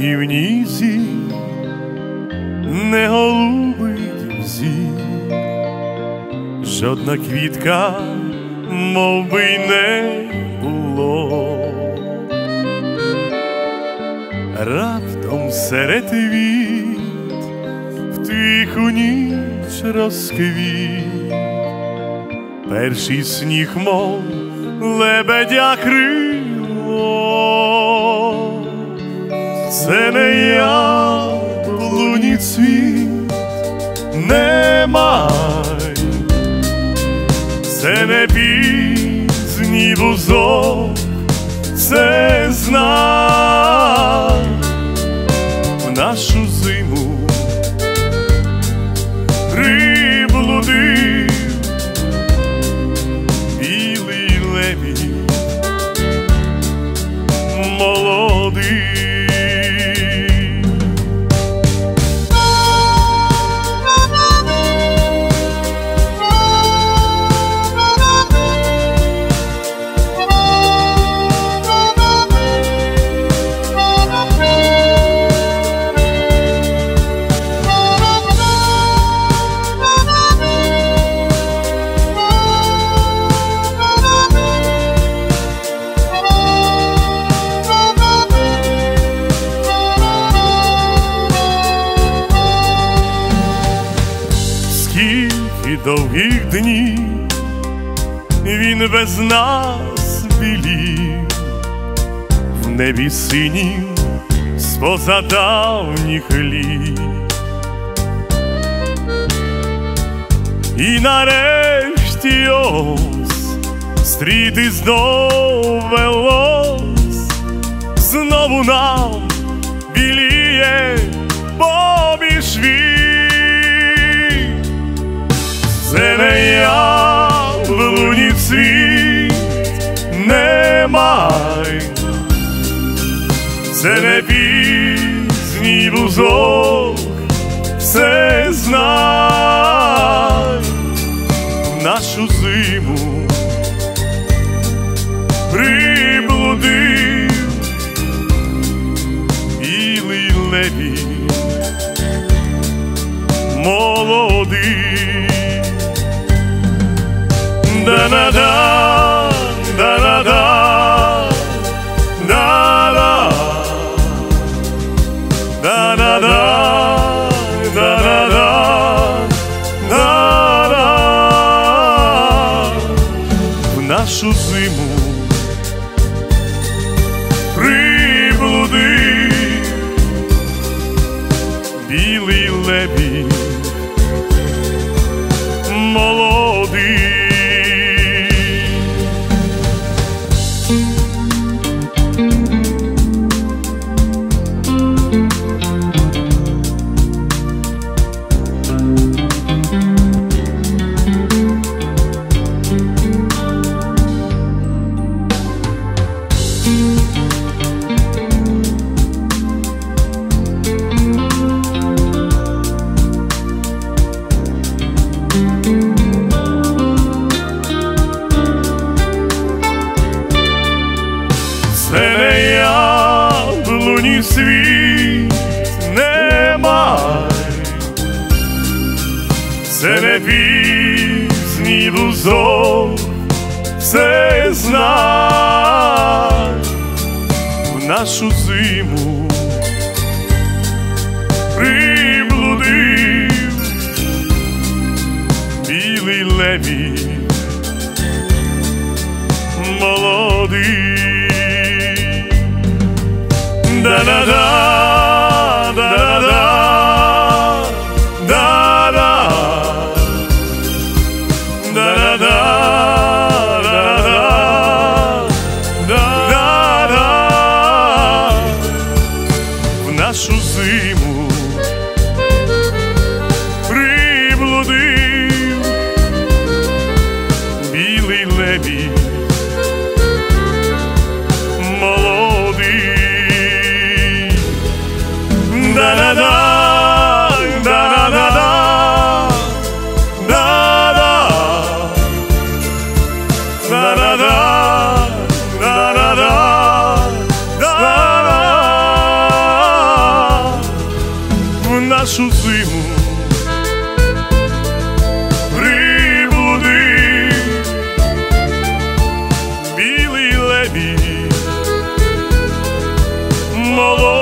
і в нізі не голубить зір, жодна квітка мов би й не було. Раптом серед віт в тиху ніч розквіт перший сніг, мов лебедя крило. Це не яблуні цвіт, не май, це не пізній бузок, це знак. В нашу зиму приблудив білий лебідь молодий. Скільки довгих днів він без нас білів, в небі синім з-поза давніх літ. І нарешті ось стріти здовелось, знову нам біліє поміж віт. Це не яблуні цвіт, не май, це не пізній бузок, це знай. В нашу зиму приблудив білий лебідь молодий. Да-да-да, да-да-да, да-да, да-да-да, да-да-да, да-да. В нашу зиму приблудив білий лебідь молодий. Це не яблуні світ, не май, це не пізній бузок, це знай. В нашу зиму приблудив білий лебідь молодий. Да-да-да, да-да-да, да-да, да-да-да, да-да, в нашу зиму приблудив білий лебідь молодий. нашу зиму прибуди, білий лебідь, молодий.